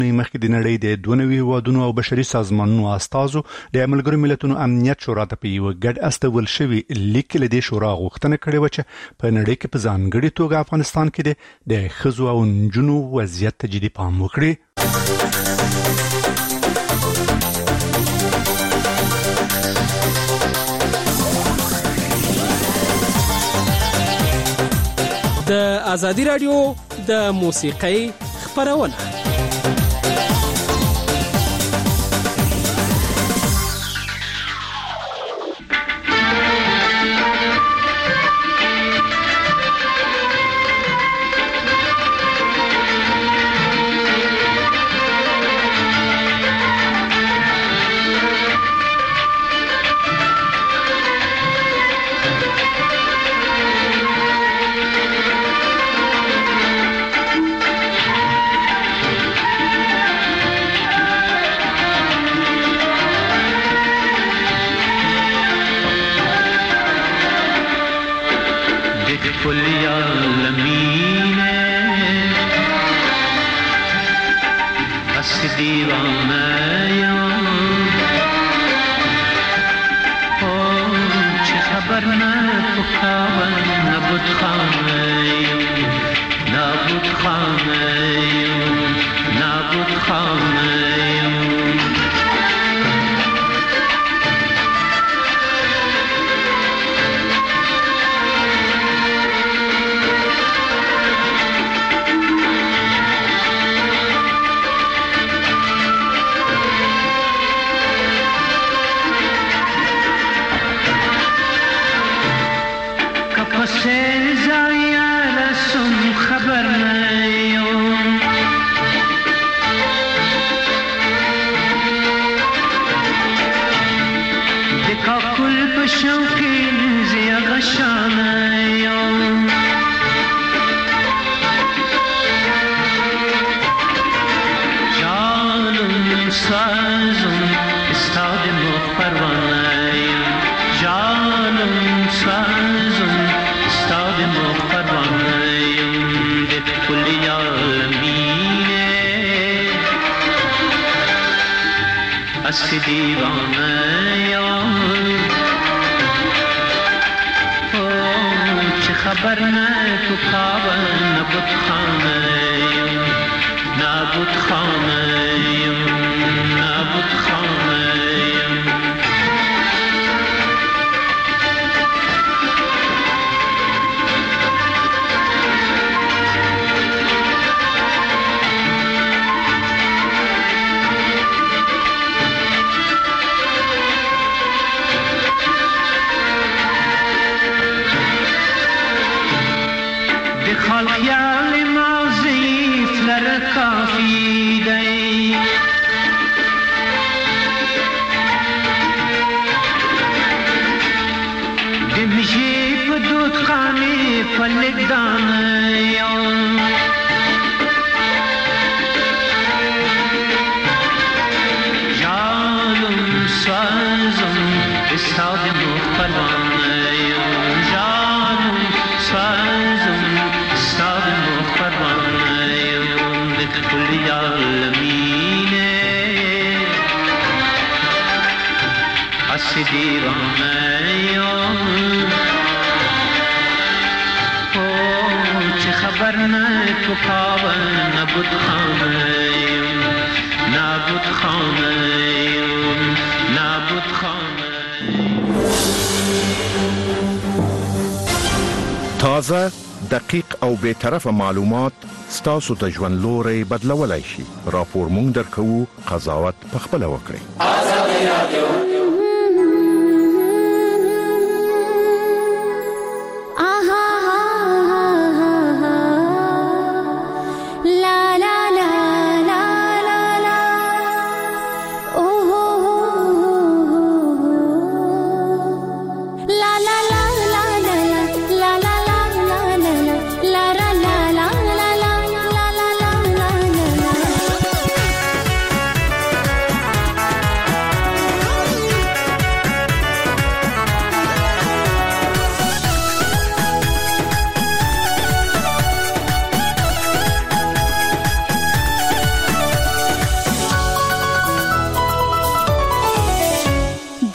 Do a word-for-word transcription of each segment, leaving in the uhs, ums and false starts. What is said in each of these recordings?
مخکې د نړۍ د دوه نوي هیوادونو او بشري سازمانونو استازو د ملګرو ملتونو امنیت شورا ته په یو ګډ استول شوی لیک له دې شورا غوښتنه کړې و چې په نړۍ کې په ځانګړي توګه افغانستان کې د ښځو او نجونو وضعیت ته جدي پام وکړي. د ازادي رادیو د موسیقۍ خبرونه. تازه، دقیق او بے طرفه معلومات ستاسو د ژوند لوري بدلولای شي. راپور مونږ درکو، قضاوت پخپله وکړئ. ازادي رادیو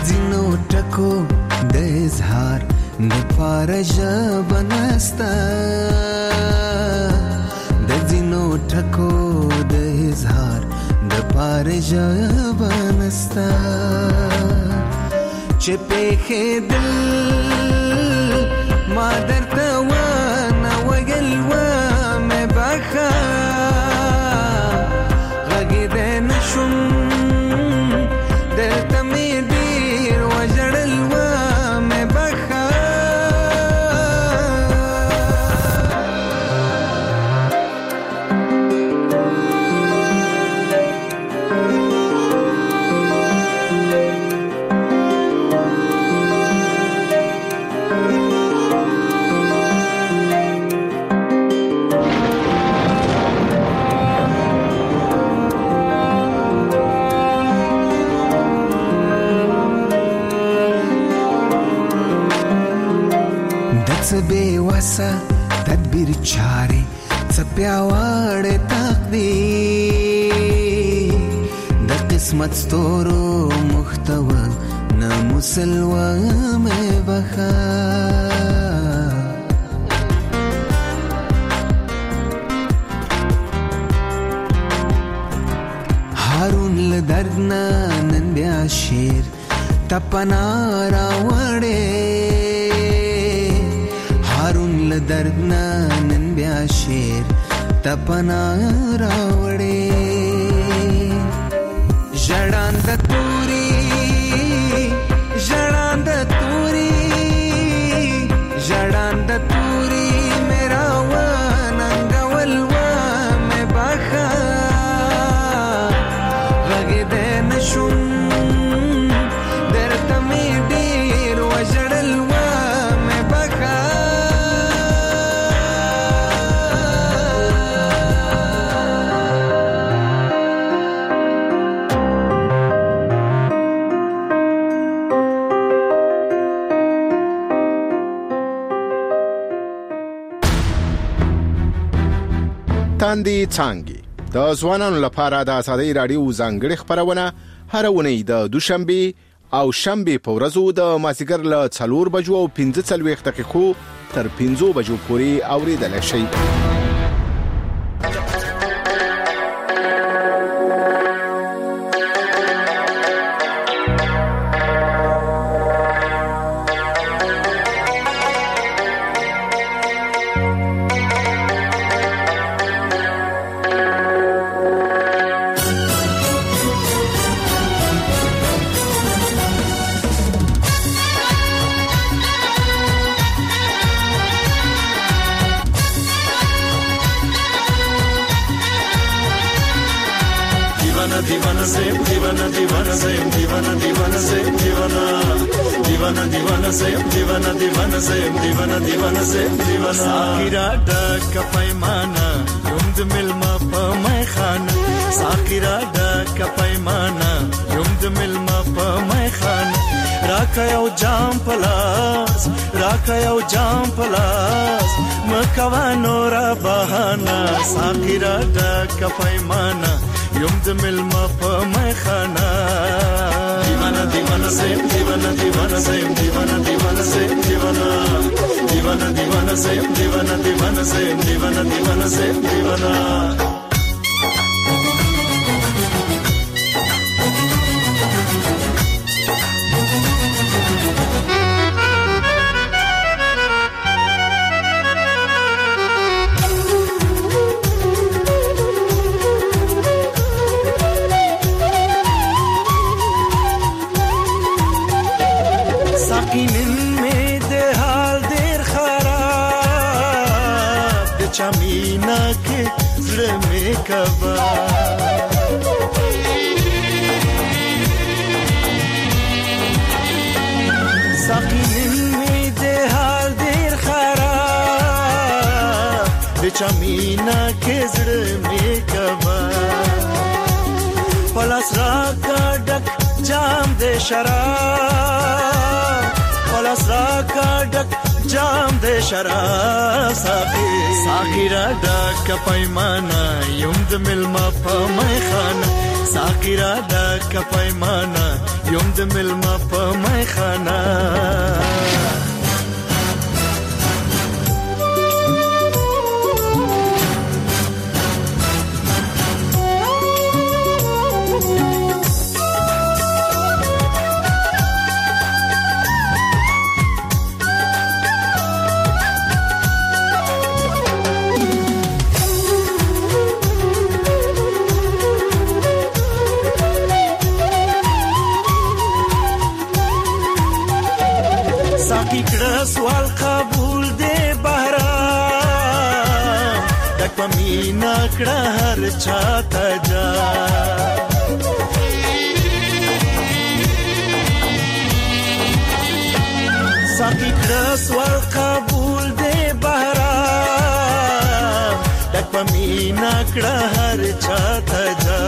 ځینو ټکو د اظهار د پاره ژبه نسته د ځینو ټکو د اظهار د پاره ژبه نسته چې پېښېدل ما درته ونه ویل ومې بخه غږېدی نه شوم دلته مې ډېر وژړل ومې بخه څه بې وسه تدبیر چارې څه پیاوړی تقدیر د قسمت ستورو محتوه نه مسلوه مې بخه هارون له درد نه نن بیا شعر تپنا راوړې هارون له درد نه نن بیا شعر تپنا راوړې ژړاند توري ژړاند توري ژړاند توري میرا وننګول ومې بخه غږېدی نه شوم درته مې ډېر وژړل ومې بخه تاندې څانګې د ځوانانو لپاره د ازادۍ راډیو ځانګړې خبرونه هر اونۍ د دوشنبه او شنبه په ورځو د مازیګر له څلور بجو او پنځه څلوېښت دقیقو تر پنځو بجو پورې اوریدلای شئ. دیوانه زیم دیوانه دیوانه زیم دیوانه دیوانه زیم دیوانه دیوانه دیوانه زیم دیوانه دیوانه زیم دیوانه دیوانه زیم دیوانه ساقیرا ډک پیمانه یم د ملما په مای خان ساقیرا ډک پیمانه یم د ملما په مای خان راکا یو جام پلاس راکا یو جام پلاس مکوا نورا بهانا ساقیرا ډک پیمانه یم د ملما په مای خانه دیوانه دیوانه زیم دیوانه دیوانه زیم دیوانه دیوانه زیم دیوانه دیوانه دیوانه زیم دیوانه دیوانه زیم دیوانه دیوانه زیم دیوانه چمینا کې زړه مې کبا ساقین مې د حال ډیر خراب د چمینا کې زړه مې کبا پلاس را کا ډک جام د شراب پلاس را کا ډک جام د شراب ساقي ساقي را ډک پیمانه یم د ملما په میخانه ساقي را ډک پیمانه یم د ملما په میخانه سوال قبول دے بهرام دک پمینا کړه هر چاته جا ساقي کړه سوال قبول دے بهرام دک پمینا کړه هر چاته جا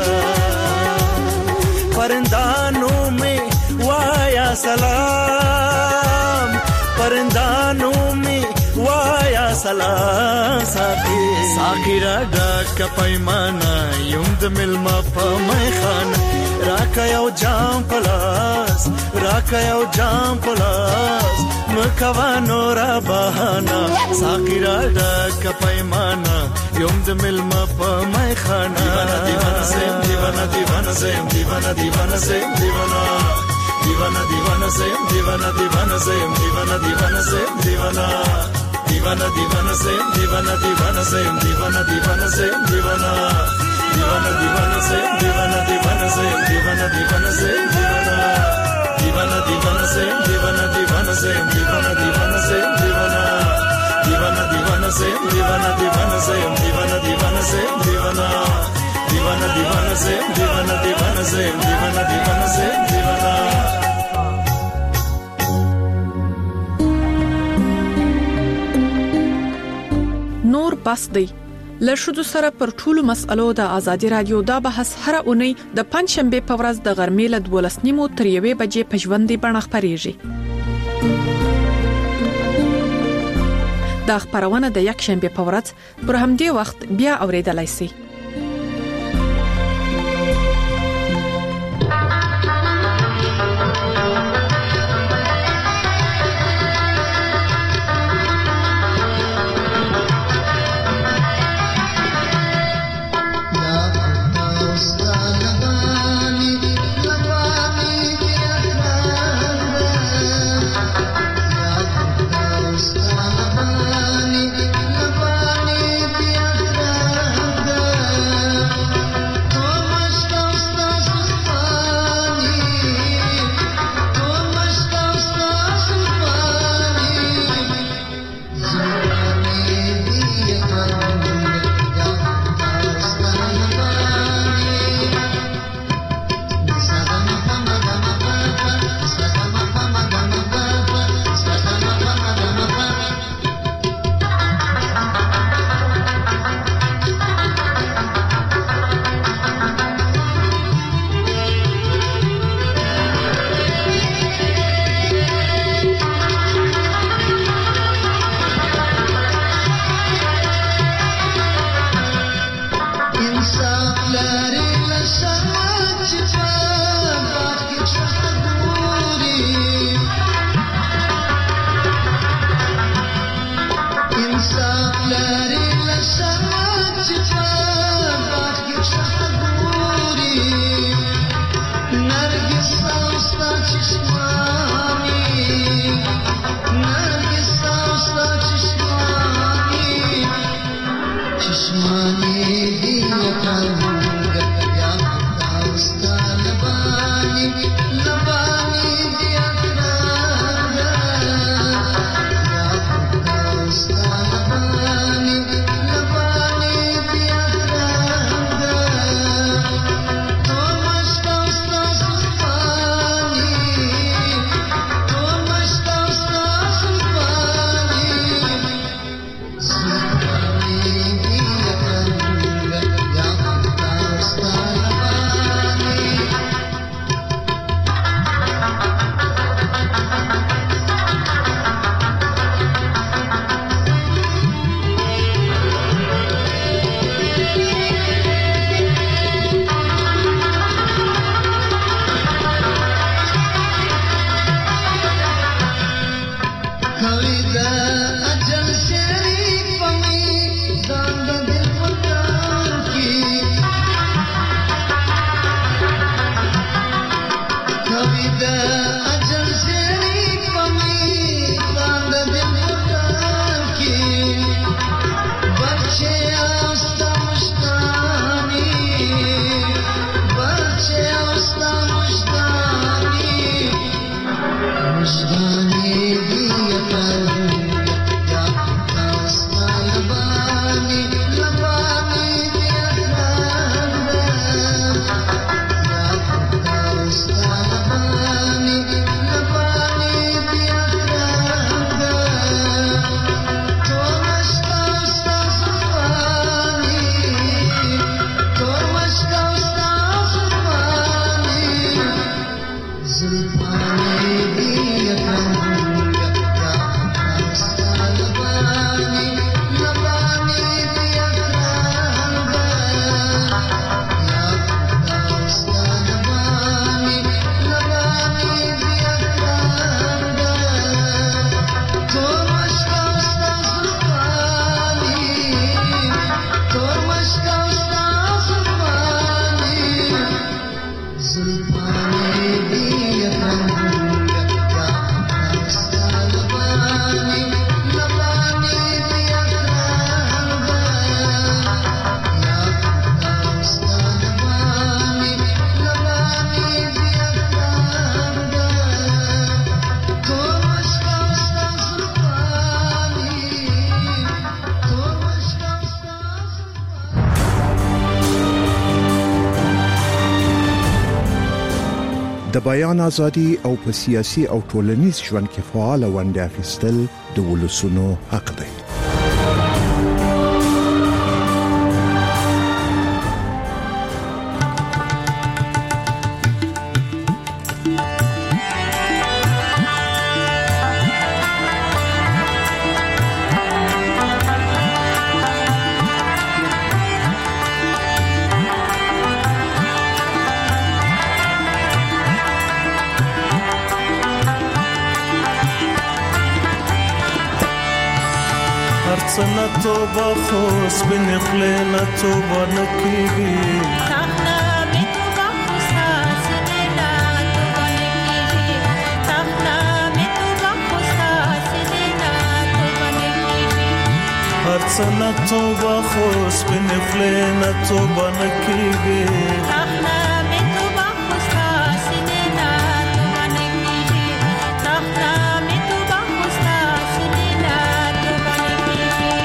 پرندانو میں وایا سلام پرندانو میں وایا سلام ساقي ساقي را ډک پیمانه یم د ملما په میخانه راکا یو جام پلاس راکا یو جام پلاس مکوا نورا بهانا ساقي را ډک پیمانه یم د ملما په میخانه دیوانه سیم دیوانه دیوانه سیم دیوانه دیوانه سیم دیوانه دیوانا دیوانا سیم دیوانا دیوانا سیم دیوانا دیوانا سیم دیوانا دیوانا دیوانا سیم دیوانا دیوانا سیم دیوانا دیوانا سیم دیوانا دیوانا دیوانا سیم دیوانا دیوانا سیم دیوانا دیوانا سیم دیوانا دیوانا دیوانا سیم دیوانا دیوانا سیم دیوانا دیوانا سیم دیوانا دیوانا دیوانا سیم دیوانا دیوانا سیم دیوانا دیوانا سیم دیوانا دیوانا دیوانا سیم دیوانا دیوانا سیم دیوانا دیوانا سیم دیوانا نور بس دی لشدو سره پر ټولو مسألو د ازادي رادیو دا بحث هر اونۍ د پنځ شنبه په ورځ د غرمې له دولس نیمو تر یوې بجې په ژوندۍ بڼه خپرېږي. دا خبرونه د یک شنبه په ورځ پر همدې وخت بیا اوریدلای شئ. Bye. د بیان ازادي او په سیاسي او ټولنیز ژوند کې فعال ونډه اخیستل د ولسونو حق دی. سنة توبة خوص بنخلينا توبة نكيبي تخنا بتوبة خصاص لنا توبة نكيبي تخنا بتوبة خصاص لنا توبة نكيبي هر سنة توبة خوص بنخلينا توبة نكيبي تخنا بتوبة خصاص لنا توبة نكيبي تخنا بتوبة خصاص لنا توبة نكيبي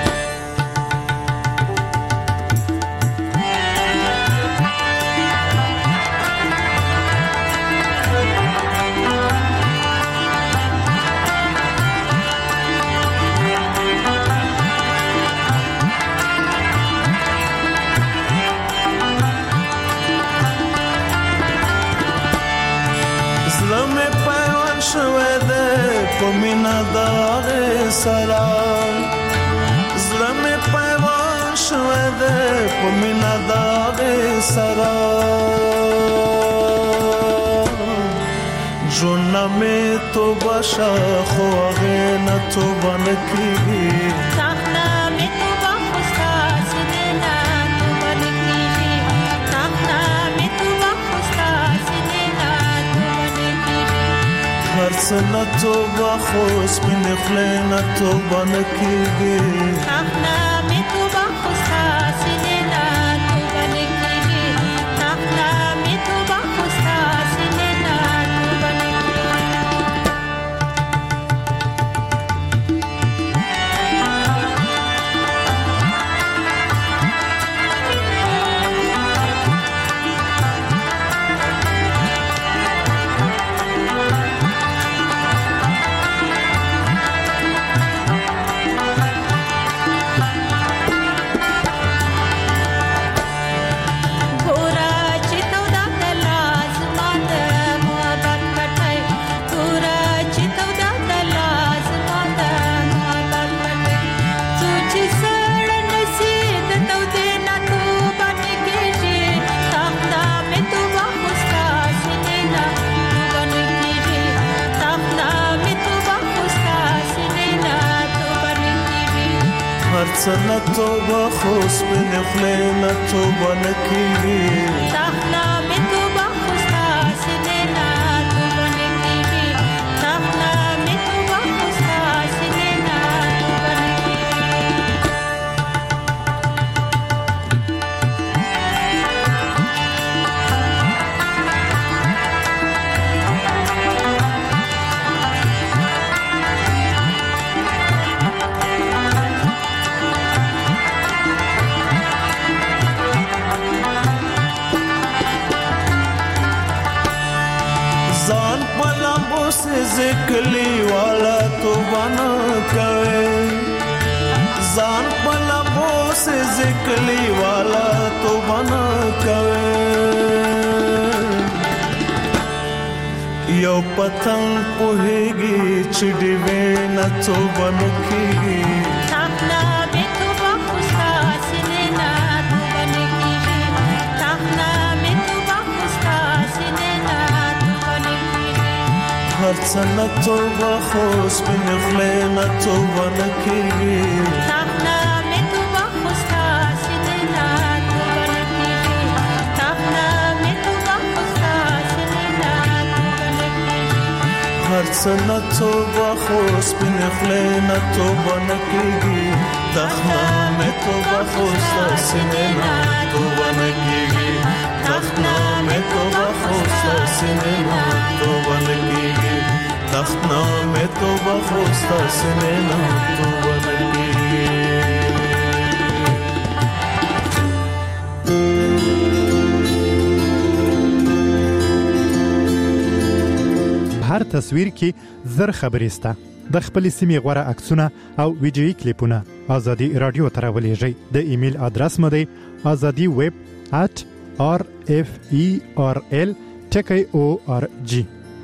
زلمي پیوان شوه ده پمینا داغ سرا زلمي پیوان شوه ده پمینا داغ سرا جونا میں تو بشا خو غینا تو بنکی تخنا بتوبة خصاص لنا توبة نكيبي تخنا بتوبة خصاص لنا توبة نكيبي هر سنة توبة خوص بنخلينا توبة نكيبي تخنا بتوبة خصاص لنا توبة نكيبي تخنا بتوبة خصاص لنا توبة نكيبي ګورا چې تو دا دلاز مات محبت پټای ګورا چې تو دا دلاز مات محبت پټای سوچ سړ نصیب تو دې نه تو باندې کېږي تخنا مې تو واخستا سینینا تو باندې کېږي تخنا مې تو واخستا سینینا تو باندې کېږي هر سنة توبة خوص بنخلينا توبة نكيبي تخنا بتوبة خصاص لنا توبة نكيبي تخنا بتوبة خصاص لنا توبة نكيبي زان پلمبو سے ذکلی والا تو بنا کرے زان پلمبو سے ذکلی والا تو بنا کرے یو پتنگ پوہیگی چڑی وینا تو بنکیگی تخنا بتوبة خصاص لنا توبة نكيبي تخنا بتوبة خصاص لنا توبة نكيبي هر سنة توبة خوص بنخلينا توبة نكيگی تخنا بتوبة خصاص لنا توبة نكيبي تخنا بتوبة خصاص لنا توبة نكيبي هر سنة توبة خوص بنخلينا توبة نكيگی تخنا میں توبة خوصا سنینا توبة نكيگی تخنا میں توبة خوصا سنینا توبة نكيگی تخنا میں توبة خوصا سنینا توبة نكيگی هر تصویر کې زر خبرې سته. د خپل سیمې غوړه عکسونه او ویډیويي کلیپونه ازادي رادیو ته راولېږئ. د ایمیل ادرس مو دی azadi web at r f e r l ټکی او ار جی.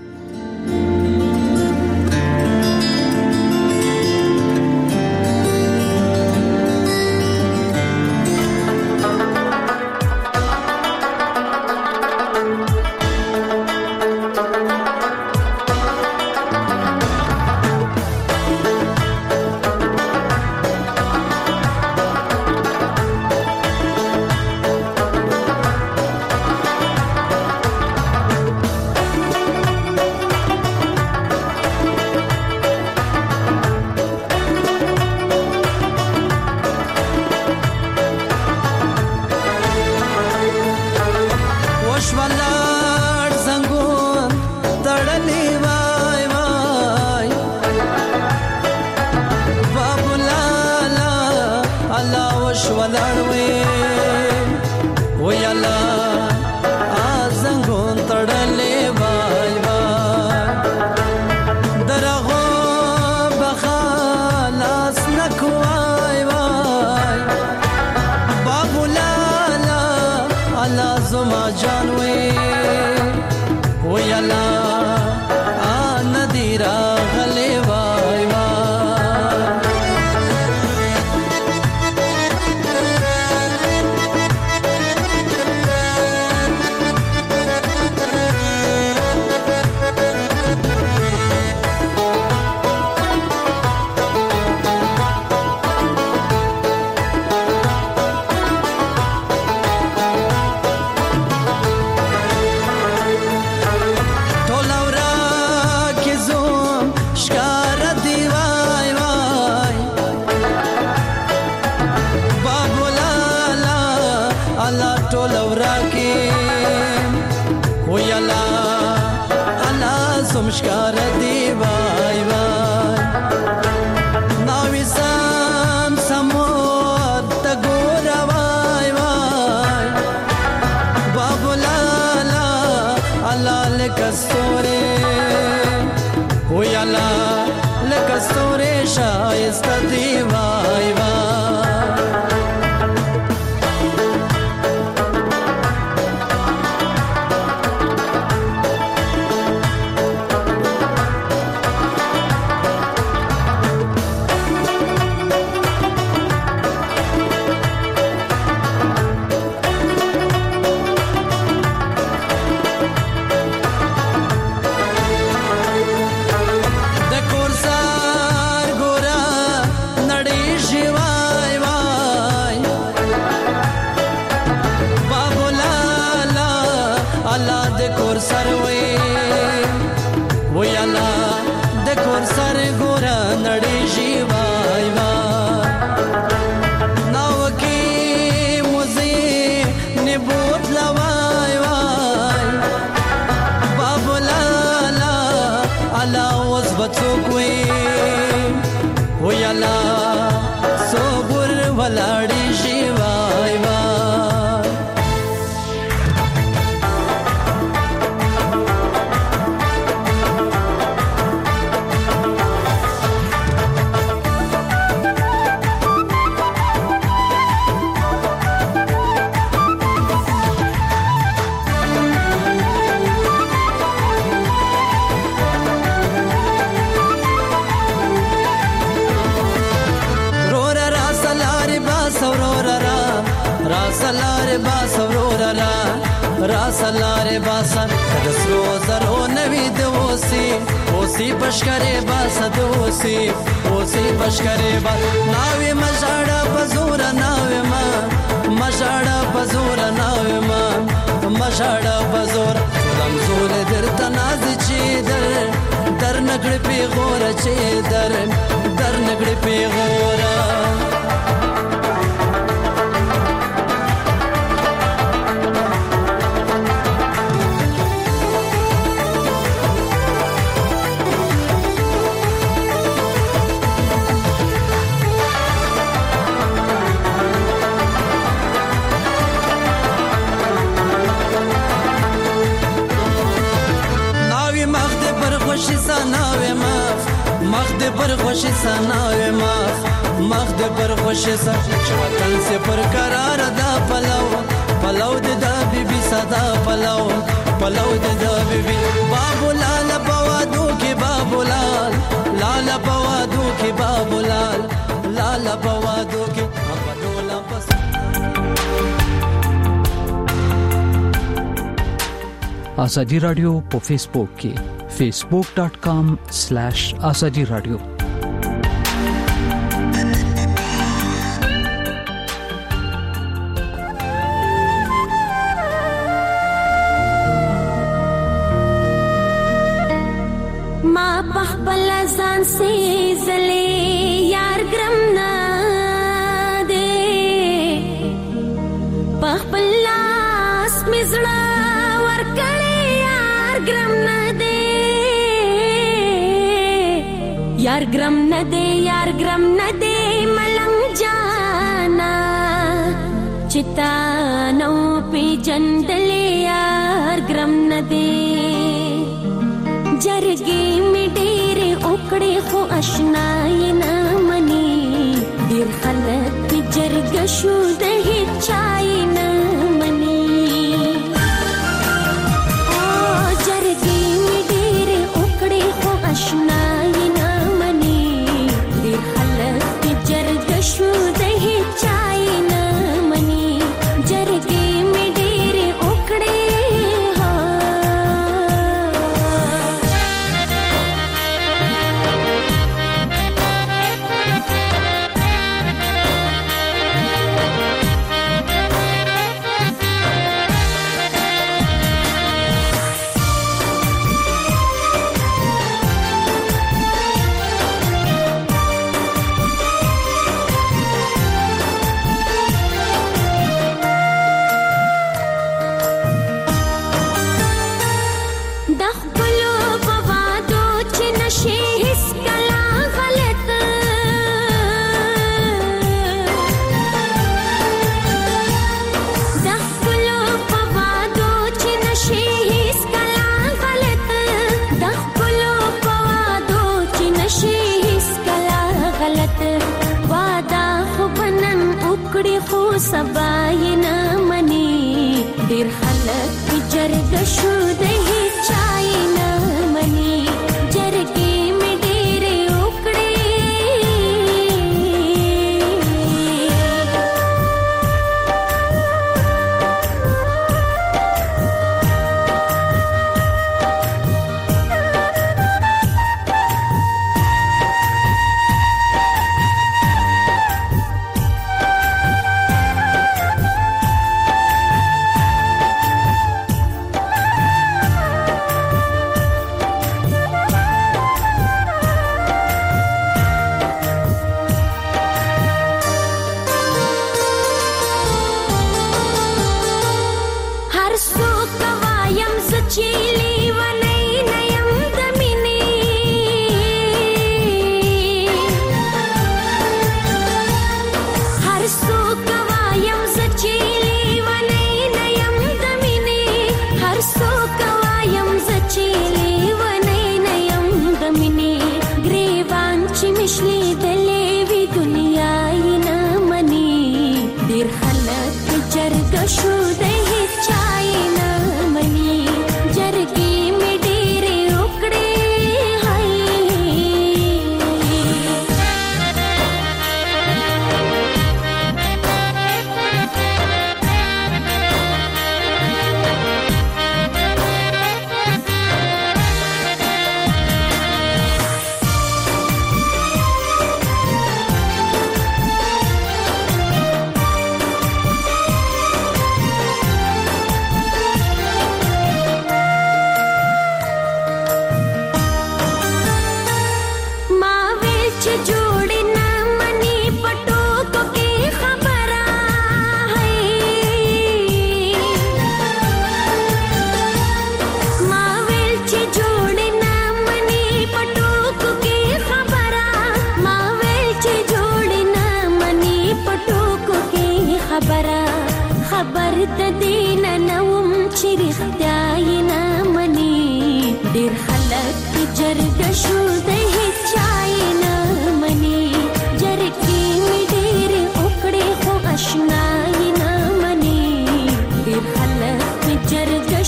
راسلاره باسا دسرو زرو نوی دوسی اوسی بشکره باسا دوسی اوسی بشکره با ناوی مجاڑا بزورا ناوی ما مجاڑا بزورا ناوی ما مجاڑا بزورا رمزور در تنازی چی در در نگڑ پی غورا چی در در نگڑ پی غورا پر خوشی سناوی مخ مخ د پر خوشی سا وطن سے پر قرار دا پلو پلو د دا بی بی صدا پلو پلو د دا بی بی بابو لال بوادو کی بابو لال لال بوادو کی بابو لال لال بوادو کی ابدولا بس آزادی رادیو په فیسبوک کې facebook dot com slash azadi radio ما بخبل ځان سي زلي یار ګرم نه دي بخبل لاس مزړه ور کړي یار ګرم نه دي یار ګرم نه دي یار ګرم نه دي ملنګ جانا چتا نو پی جندل یار ګرم نه دي جرګي می ډېر اوکړې خو آشنا یې نه مني ډېر خلک جرګ شو د هیچا یې نه مني او جرګي می ډېر اوکړې خو آشنا یې نه مني ډېر خلک جرګ شو د هیچا یې نه مني جرګي می ډېر اوکړې سبا یې نه مني ډېر خلک جرګ شو د هیچا یې نه مني جرګې مې ډېرې وکړې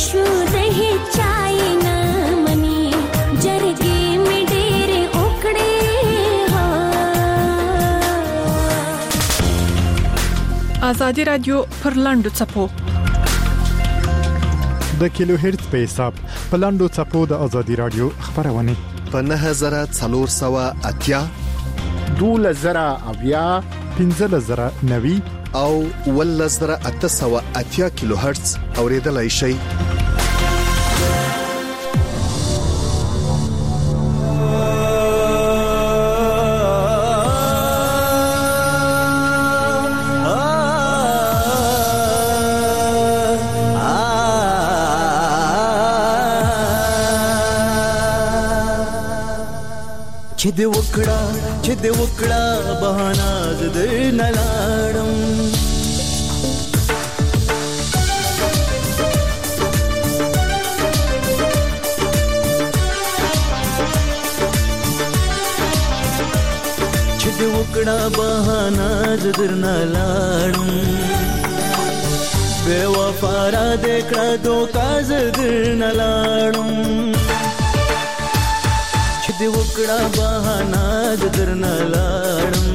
شو ده چای نه منی جرګې می ډېر وکړې ها. آزادي رادیو پر لاندو چپو د کیلو هرتز په حساب په لاندو چپو د آزادي رادیو خبرونه په نه هزار څلور سوه اتیا دوله زره اویا پنځه زره نوي او ول زره اته سوه اتیا کیلو هرتز اوریدلای شي. چې د وکړه چې د وکړه بهانه د نلاړم چې د وکړه بهانه د نلاړم بے وفا را دکړه دوکا ز د نلاړم دی وکړه بهانه د درنه لاړم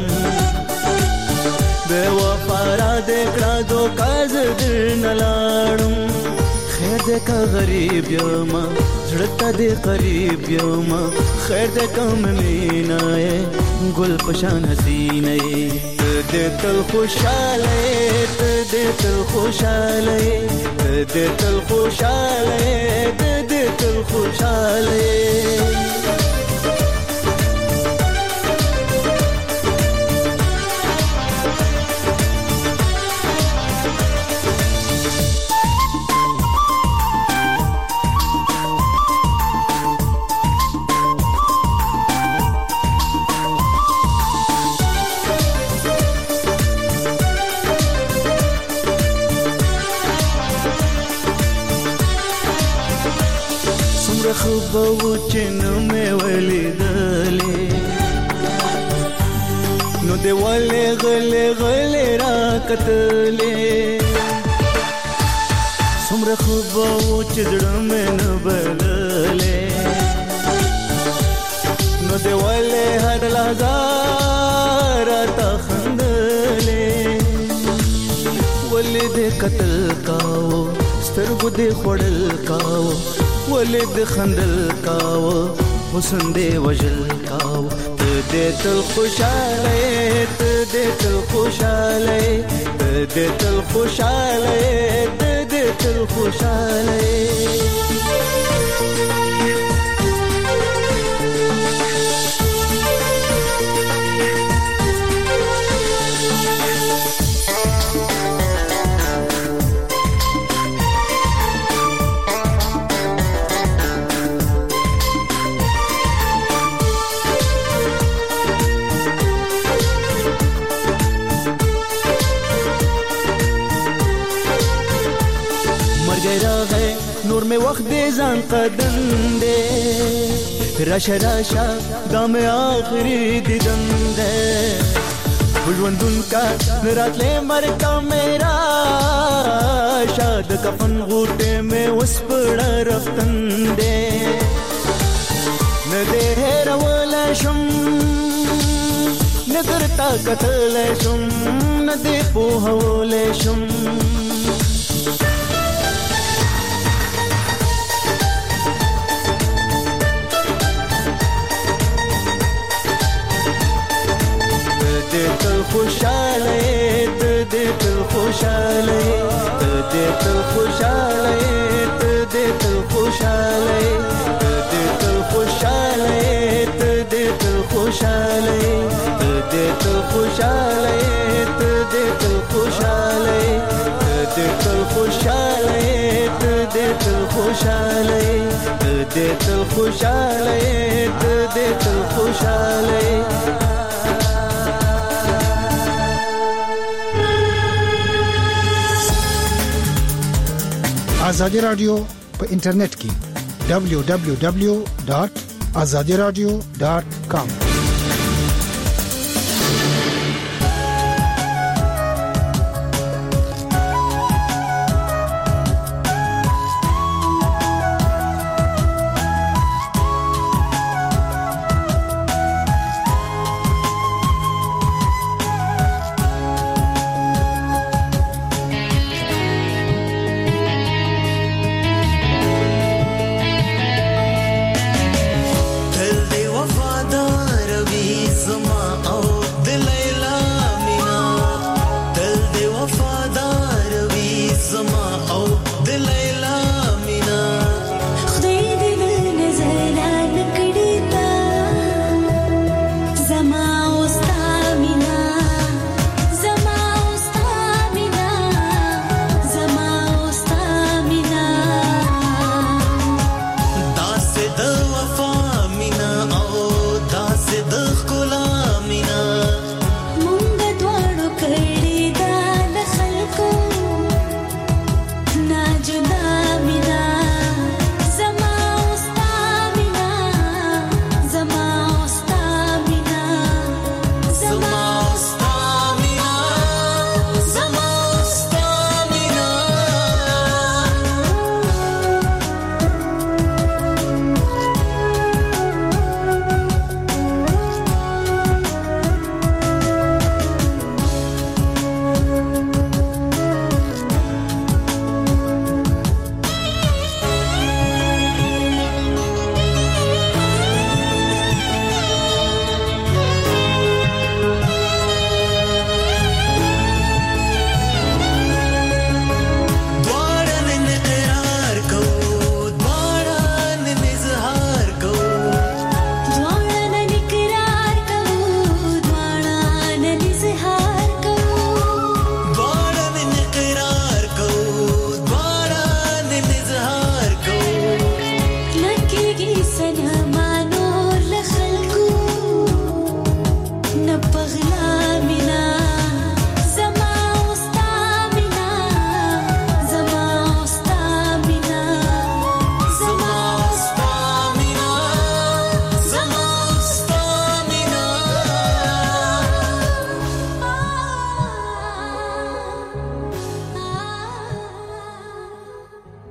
بے وفا را دکړه دوکا ز درنه لاړم. خیر دې کا غریب یم زړه ته دې قریب یم خیر دې کم مینا ګل پشان حسینه دې تل خوشاله دې تل خوشاله دې تل خوشاله دې تل خوشاله. خبو چنو میں ولیدلې نو دی ولې غلې غلې را کتلې څومره خبو چړم میں نو بللې نو دی ولې هر لحظه تا خندلې ولې دې قتل کاو سترګو دې خړل کاو ولید خندل کاو حسن دې وجل کاو ته دې تل خوشاله ته دې تل خوشاله ته دې تل خوشاله ته دې تل خوشاله. نور میں وقت دے زان قدم دے راشا راشا دام آخری دیدن دے بلوندن کا رات لے مرکا میرا شاد کفن غوٹے میں وسپڑا رفتن دے ندے رولا شم نگرتا قتل شم ندے پوہول شم خوشاله دې تل خوشاله دې تل خوشاله دې تل خوشاله دې تل خوشاله دې تل خوشاله دې تل خوشاله دې تل خوشاله دې تل خوشاله دې تل خوشاله دې تل خوشاله دې تل خوشاله. آزادی رادیو په انټرنیټ کې دبلیو دبلیو دبلیو ډاٹ آزادی رادیو ډاٹ کام